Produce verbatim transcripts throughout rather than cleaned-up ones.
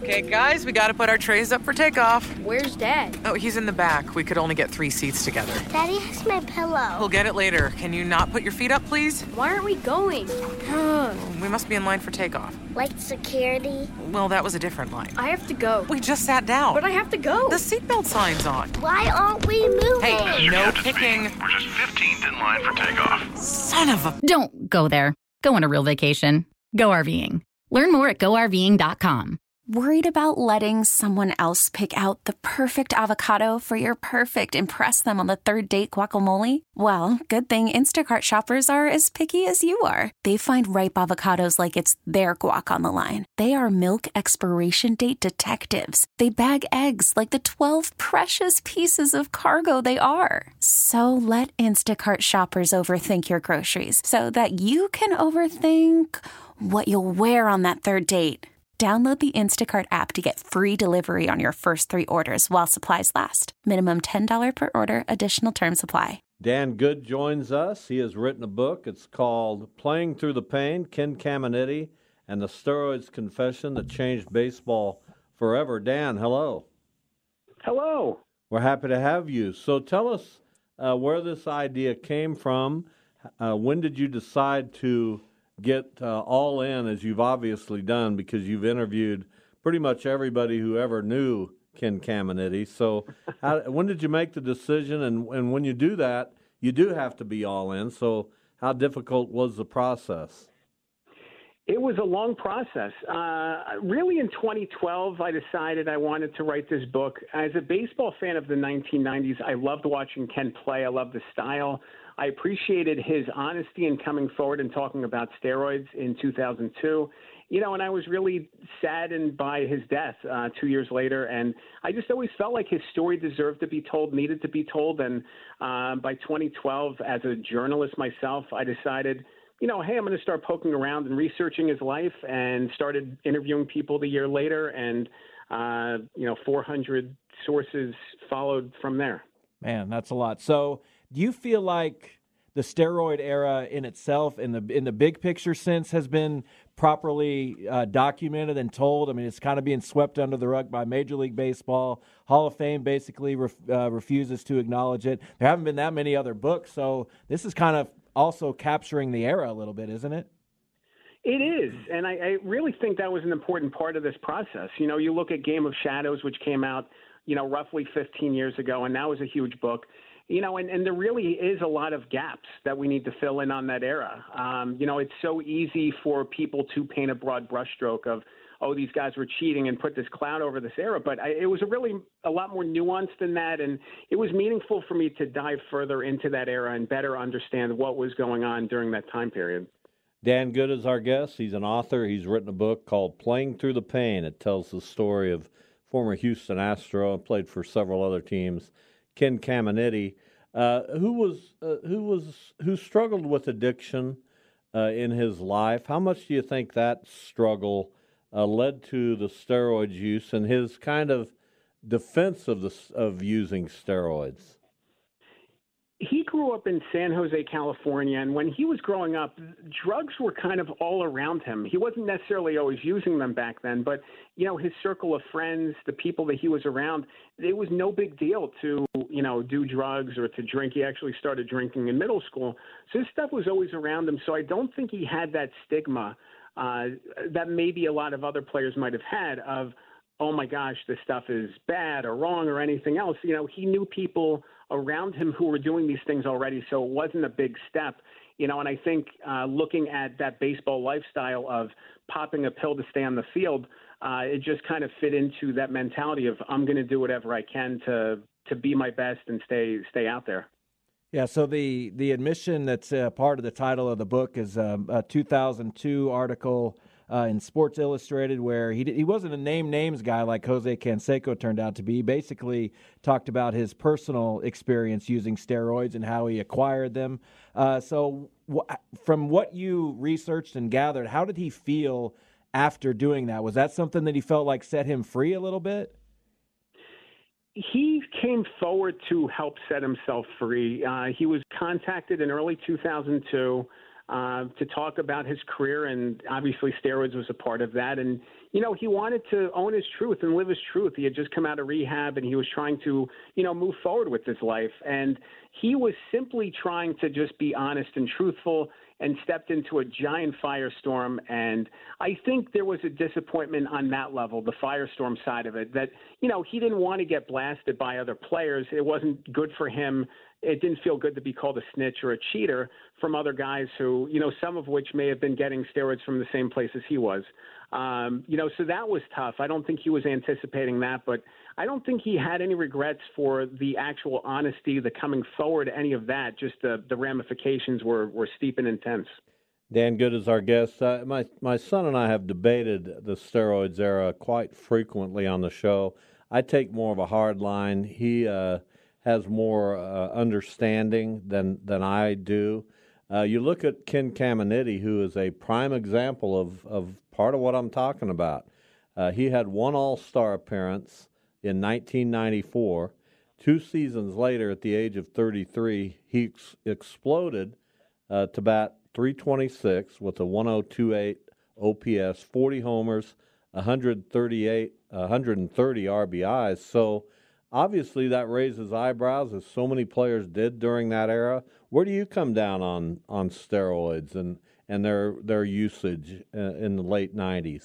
Okay, guys, we gotta put our trays up for takeoff. Where's Dad? Oh, he's in the back. We could only get three seats together. Daddy has my pillow. We'll get it later. Can you not put your feet up, please? Why aren't we going? We must be in line for takeoff. Like security? Well, that was a different line. I have to go. We just sat down. But I have to go. The seatbelt sign's on. Why aren't we moving? Hey, no kicking. We're just fifteenth in line for takeoff. Son of a... Don't go there. Go on a real vacation. Go RVing. Learn more at go R V ing dot com. Worried about letting someone else pick out the perfect avocado for your perfect impress them on the third date guacamole? Well, good thing Instacart shoppers are as picky as you are. They find ripe avocados like it's their guac on the line. They are milk expiration date detectives. They bag eggs like the twelve precious pieces of cargo they are. So let Instacart shoppers overthink your groceries so that you can overthink what you'll wear on that third date. Download the Instacart app to get free delivery on your first three orders while supplies last. Minimum ten dollars per order. Additional terms apply. Dan Good joins us. He has written a book. It's called Playing Through the Pain, Ken Caminiti and the Steroids Confession That Changed Baseball Forever. Dan, hello. Hello. We're happy to have you. So tell us uh, where this idea came from. Uh, when did you decide to get uh, all in, as you've obviously done, because you've interviewed pretty much everybody who ever knew Ken Caminiti. So how, when did you make the decision? And, and when you do that, you do have to be all in. So how difficult was the process? It was a long process. Uh, really, in twenty twelve, I decided I wanted to write this book. As a baseball fan of the nineteen nineties, I loved watching Ken play. I loved the style. I appreciated his honesty in coming forward and talking about steroids in two thousand two. You know, and I was really saddened by his death uh, two years later. And I just always felt like his story deserved to be told, needed to be told. And uh, by twenty twelve, as a journalist myself, I decided, you know, hey, I'm going to start poking around and researching his life, and started interviewing people the year later. And, uh, you know, four hundred sources followed from there. Man, that's a lot. So do you feel like the steroid era in itself, in the in the big picture sense, has been properly uh, documented and told? I mean, it's kind of being swept under the rug by Major League Baseball. Hall of Fame basically ref, uh, refuses to acknowledge it. There haven't been that many other books, so this is kind of also capturing the era a little bit, isn't it? It is, and I, I really think that was an important part of this process. You know, you look at Game of Shadows, which came out, you know, roughly fifteen years ago, and that was a huge book. You know, and, and there really is a lot of gaps that we need to fill in on that era. Um, you know, it's so easy for people to paint a broad brushstroke of, oh, these guys were cheating, and put this cloud over this era. But I, it was a really a lot more nuanced than that, and it was meaningful for me to dive further into that era and better understand what was going on during that time period. Dan Good is our guest. He's an author. He's written a book called Playing Through the Pain. It tells the story of former Houston Astro, played for several other teams, Ken Caminiti, uh, who was uh, who was who struggled with addiction uh, in his life. How much do you think that struggle uh, led to the steroid use and his kind of defense of the of using steroids? He grew up in San Jose, California, and when he was growing up, drugs were kind of all around him. He wasn't necessarily always using them back then, but, you know, his circle of friends, the people that he was around, it was no big deal to, you know, do drugs or to drink. He actually started drinking in middle school. So this stuff was always around him. So I don't think he had that stigma uh, that maybe a lot of other players might have had of, oh my gosh, this stuff is bad or wrong or anything else. You know, he knew people around him who were doing these things already, so it wasn't a big step. You know, and I think uh, looking at that baseball lifestyle of popping a pill to stay on the field, uh, it just kind of fit into that mentality of I'm going to do whatever I can to to be my best and stay stay out there. Yeah, so the, the admission that's uh, part of the title of the book is um, a two thousand two article Uh, in Sports Illustrated, where he he wasn't a name names guy like Jose Canseco turned out to be. He basically talked about his personal experience using steroids and how he acquired them. Uh, so w- from what you researched and gathered, how did he feel after doing that? Was that something that he felt like set him free a little bit? He came forward to help set himself free. Uh, he was contacted in early two thousand two Uh, to talk about his career, and obviously steroids was a part of that. And you know, he wanted to own his truth and live his truth. He had just come out of rehab and he was trying to, you know, move forward with his life. And he was simply trying to just be honest and truthful and stepped into a giant firestorm. And I think there was a disappointment on that level, the firestorm side of it, that, you know, he didn't want to get blasted by other players. It wasn't good for him. It didn't feel good to be called a snitch or a cheater from other guys who, you know, some of which may have been getting steroids from the same place as he was. Um, you know, so that was tough. I don't think he was anticipating that, but I don't think he had any regrets for the actual honesty, the coming forward, any of that. Just the, the ramifications were, were steep and intense. Dan Good is our guest. Uh, my my son and I have debated the steroids era quite frequently on the show. I take more of a hard line. He uh, has more uh, understanding than than I do. Uh, you look at Ken Caminiti, who is a prime example of, of part of what I'm talking about. Uh, he had one All-Star appearance in nineteen ninety-four. Two seasons later, at the age of thirty-three, he ex- exploded uh, to bat three twenty-six with a one oh two eight O P S, forty homers, one thirty-eight, one thirty R B Is. So obviously that raises eyebrows, as so many players did during that era. Where do you come down on, on steroids and, and their their usage uh, in the late nineties?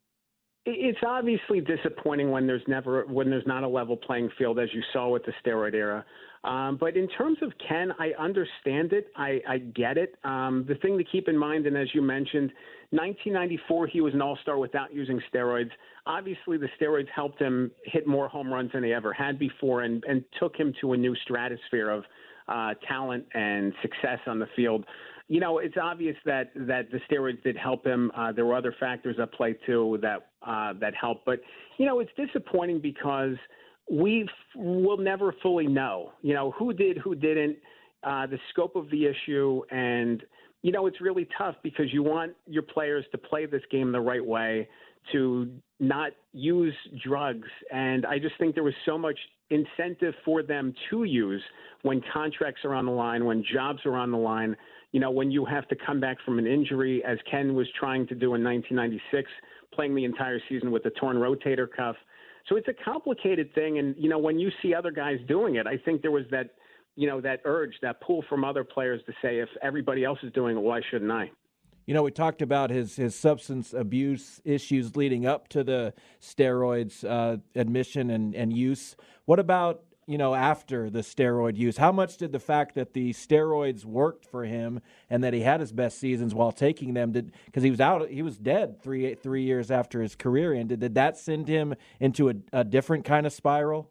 It's obviously disappointing when there's never when there's not a level playing field, as you saw with the steroid era. Um, but in terms of Ken, I understand it. I, I get it. Um, the thing to keep in mind, and as you mentioned, nineteen ninety-four, he was an all-star without using steroids. Obviously, the steroids helped him hit more home runs than he ever had before and, and took him to a new stratosphere of uh, talent and success on the field. You know, it's obvious that, that the steroids did help him. Uh, there were other factors at play, too, that uh, that helped. But, you know, it's disappointing because we f- will never fully know, you know, who did, who didn't, uh, the scope of the issue. And, you know, it's really tough because you want your players to play this game the right way, to not use drugs. And I just think there was so much incentive for them to use when contracts are on the line, when jobs are on the line. You know, when you have to come back from an injury, as Ken was trying to do in nineteen ninety-six, playing the entire season with a torn rotator cuff. So it's a complicated thing. And, you know, when you see other guys doing it, I think there was that, you know, that urge, that pull from other players to say, if everybody else is doing it, why shouldn't I? You know, we talked about his, his substance abuse issues leading up to the steroids uh, admission and, and use. What about, you know, after the steroid use? How much did the fact that the steroids worked for him and that he had his best seasons while taking them, did because he was out, he was dead three three years after his career ended, did that send him into a, a different kind of spiral?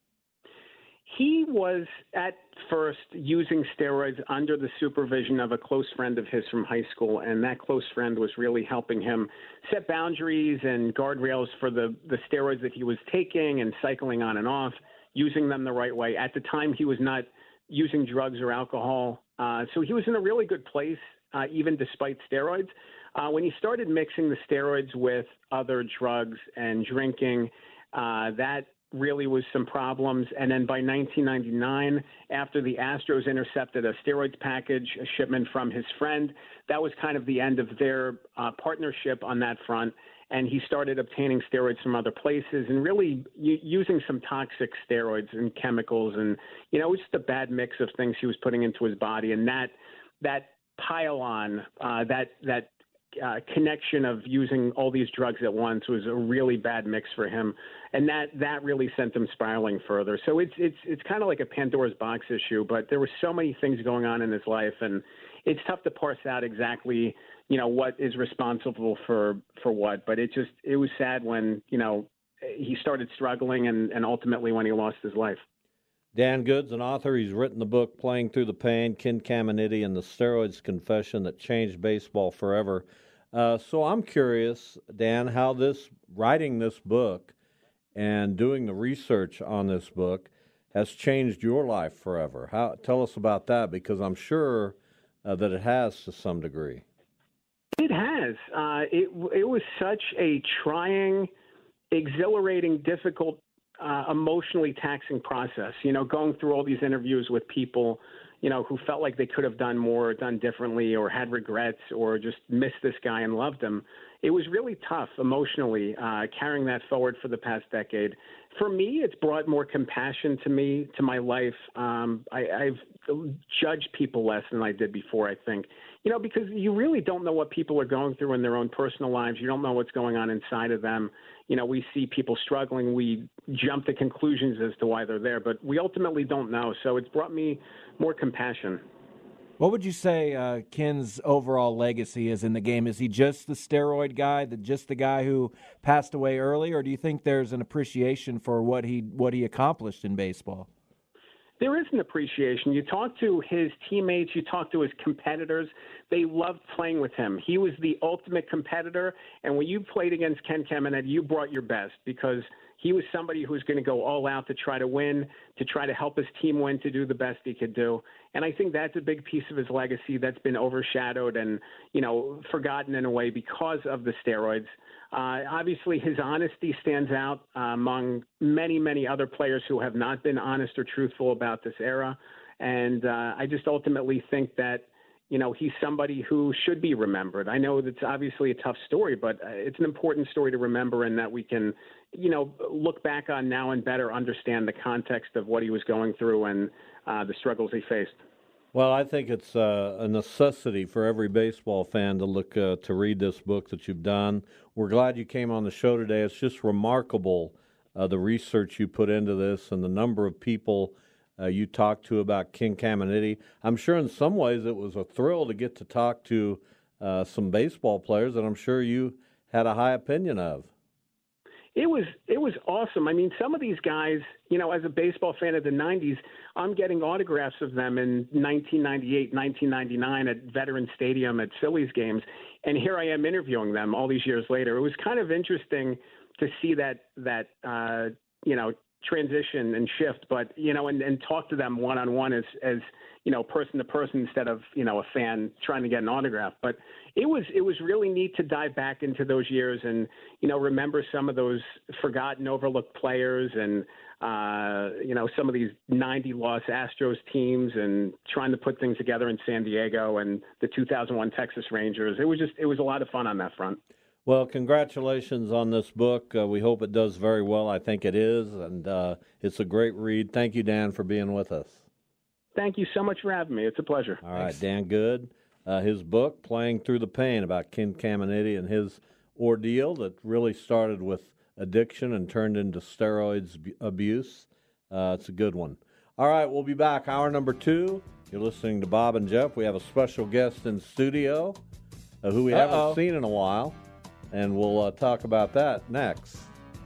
He was at first using steroids under the supervision of a close friend of his from high school, and that close friend was really helping him set boundaries and guardrails for the, the steroids that he was taking and cycling on and off, using them the right way. At the time, he was not using drugs or alcohol, uh, so he was in a really good place, uh, even despite steroids. Uh, when he started mixing the steroids with other drugs and drinking, uh, that really was some problems. And then by nineteen ninety-nine, after the Astros intercepted a steroids package, a shipment from his friend, that was kind of the end of their uh, partnership on that front. And he started obtaining steroids from other places and really u- using some toxic steroids and chemicals. And, you know, it was just a bad mix of things he was putting into his body. And that that pile on, uh, that that uh, connection of using all these drugs at once was a really bad mix for him. And that that really sent him spiraling further. So it's it's it's kind of like a Pandora's box issue, but there were so many things going on in his life, and it's tough to parse out exactly, you know, what is responsible for, for what. But it just, it was sad when, you know, he started struggling and, and ultimately when he lost his life. Dan Good's an author. He's written the book Playing Through the Pain, Ken Caminiti and the Steroids Confession That Changed Baseball Forever. Uh, so I'm curious, Dan, how this, writing this book and doing the research on this book has changed your life forever. How, tell us about that, because I'm sure uh, that it has to some degree. It has. Uh, it it was such a trying, exhilarating, difficult, uh, emotionally taxing process. You know, going through all these interviews with people, you you know, who felt like they could have done more, done differently, or had regrets, or just missed this guy and loved him. It was really tough emotionally, uh, carrying that forward for the past decade. For me, it's brought more compassion to me, to my life. Um, I, I've judged people less than I did before, I think. You know, because you really don't know what people are going through in their own personal lives. You don't know what's going on inside of them. You know, we see people struggling. We jump to conclusions as to why they're there, but we ultimately don't know. So it's brought me more compassion. What would you say uh, Ken's overall legacy is in the game? Is he just the steroid guy, the, just the guy who passed away early, or do you think there's an appreciation for what he what he accomplished in baseball? There is an appreciation. You talk to his teammates, you talk to his competitors. They loved playing with him. He was the ultimate competitor, and when you played against Ken Caminiti, you brought your best because he was somebody who was going to go all out to try to win, to try to help his team win, to do the best he could do. And I think that's a big piece of his legacy that's been overshadowed and, you know, forgotten in a way because of the steroids. Uh, obviously, his honesty stands out uh, among many, many other players who have not been honest or truthful about this era. And uh, I just ultimately think that, you know, he's somebody who should be remembered. I know that's obviously a tough story, but it's an important story to remember and that we can, you know, look back on now and better understand the context of what he was going through and uh, the struggles he faced. Well, I think it's uh, a necessity for every baseball fan to look uh, to read this book that you've done. We're glad you came on the show today. It's just remarkable, uh, the research you put into this and the number of people uh, you talked to about Ken Caminiti. I'm sure in some ways it was a thrill to get to talk to uh, some baseball players that I'm sure you had a high opinion of. It was it was awesome. I mean, some of these guys, you know, as a baseball fan of the nineties, I'm getting autographs of them in nineteen ninety-eight, nineteen ninety-nine at Veterans Stadium at Phillies games, and here I am interviewing them all these years later. It was kind of interesting to see that that uh, you know transition and shift, but you know, and, and talk to them one on one as as you know, person to person instead of, you know, a fan trying to get an autograph. But it was it was really neat to dive back into those years and, you know, remember some of those forgotten, overlooked players and, uh, you know, some of these ninety Los Astros teams and trying to put things together in San Diego and the two thousand one Texas Rangers. It was just it was a lot of fun on that front. Well, congratulations on this book. Uh, we hope it does very well. I think it is, and uh, it's a great read. Thank you, Dan, for being with us. Thank you so much for having me. It's a pleasure. All right, Dan Good. Uh, his book, Playing Through the Pain, about Ken Caminiti and his ordeal that really started with addiction and turned into steroids abuse. Uh, it's a good one. All right, we'll be back. Hour number two. You're listening to Bob and Jeff. We have a special guest in studio uh, who we Uh-oh. haven't seen in a while, and we'll uh, talk about that next.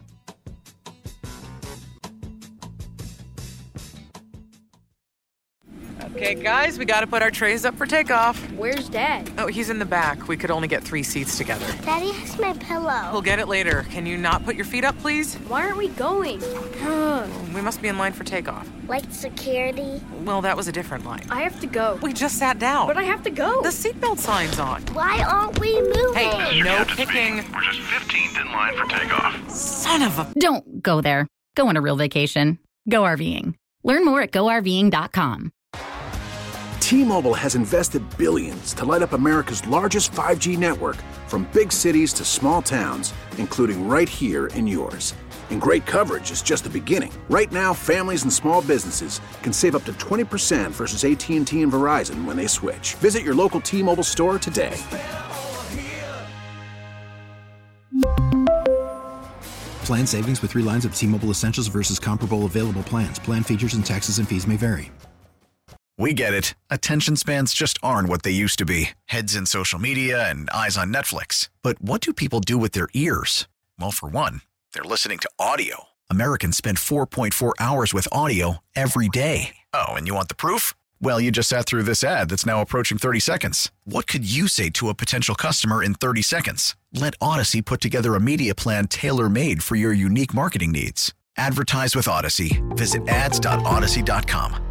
Okay, guys, we got to put our trays up for takeoff. Where's Dad? Oh, he's in the back. We could only get three seats together. Daddy has my pillow. We'll get it later. Can you not put your feet up, please? Why aren't we going? We must be in line for takeoff. Like security? Well, that was a different line. I have to go. We just sat down. But I have to go. The seatbelt sign's on. Why aren't we moving? Hey, Mister no Captain kicking. speaking. We're just fifteenth in line for takeoff. Son of a... Don't go there. Go on a real vacation. Go RVing. Learn more at go R V ing dot com. T-Mobile has invested billions to light up America's largest five G network, from big cities to small towns, including right here in yours. And great coverage is just the beginning. Right now, families and small businesses can save up to twenty percent versus A T and T and Verizon when they switch. Visit your local T-Mobile store today. Plan savings with three lines of T-Mobile Essentials versus comparable available plans. Plan features and taxes and fees may vary. We get it. Attention spans just aren't what they used to be. Heads in social media and eyes on Netflix. But what do people do with their ears? Well, for one, they're listening to audio. Americans spend four point four hours with audio every day. Oh, and you want the proof? Well, you just sat through this ad that's now approaching thirty seconds. What could you say to a potential customer in thirty seconds? Let Odyssey put together a media plan tailor-made for your unique marketing needs. Advertise with Odyssey. Visit ads dot odyssey dot com.